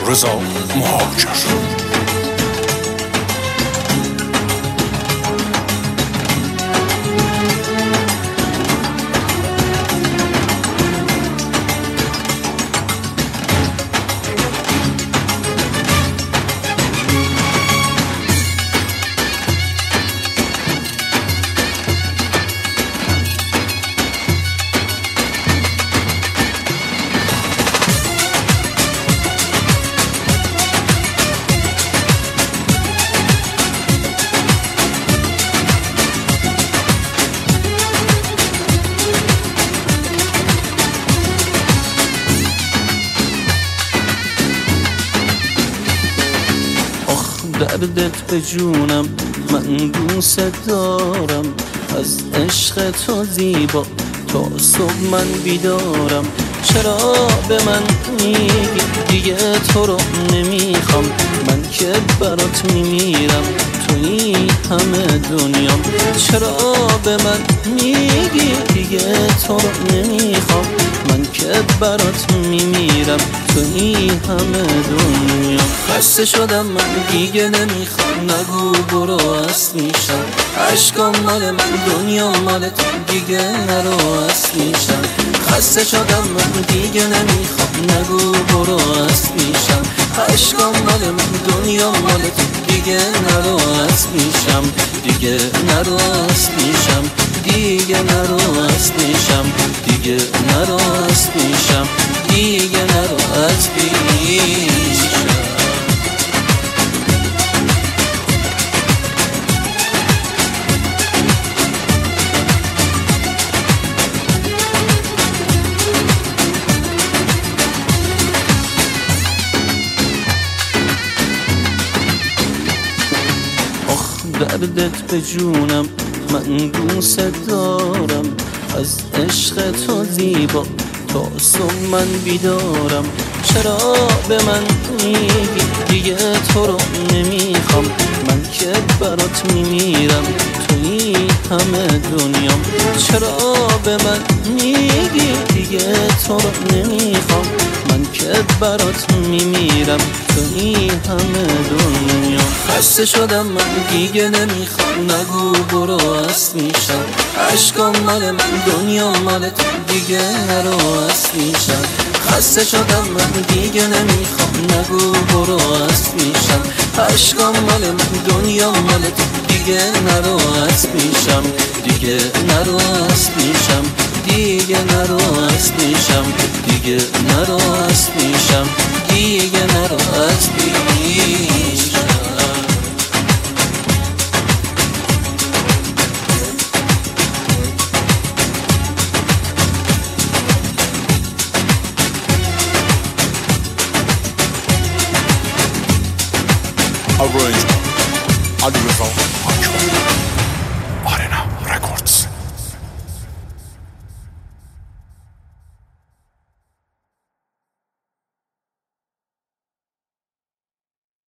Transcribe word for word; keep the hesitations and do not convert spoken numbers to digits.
رضا مهاجر. دردت به جونم من دوست دارم، از عشق تو زیبا تا صبح من بیدارم. چرا به من میگی دیگه تو رو نمیخوام؟ من که برات میمیرم توی همه دنیام. چرا به من میگی دیگه تو رو نمیخوام؟ من که برات میمیرم توی همه دنیام. خسته شدم من دیگه نمیخوام، نگو برو از میشم. عشقام مال من دنیا مال تو، دیگه نرو از میشم. خسته شدم من دیگه نمیخوام، نگو برو از میشم. عشقام مال من دنیا مال تو، دیگه نرو از میشم. دیگه نرو از میشم، دیگه نرو از میشم. دیگه نرو از میشم، دیگه نرو از میشم. دردت به جونم من دوست دارم، از عشق تو زیبا تا صبح من بیدارم. چرا به من میگی دیگه تو رو نمیخوام؟ من که برات میمیرم توی همه دنیام. چرا به من میگی دیگه تو رو نمیخوام؟ من که برات میمیرم توی همه دنیام. خسته شدم من دیگه نمیخوام، نگو برو از میشم. عشقام مال من دنیا مال تو، دیگه نرو از میشم. خسته شدم من دیگه نمیخوام، نگو برو از میشم. عشقام مال من دنیا مال تو، دیگه نرو از میشم. دیگه نرو از میشم، دیگه نرو از میشم. دیگه نرو از میشم، دیگه نرو از میشم. Arranged, Ali Reza.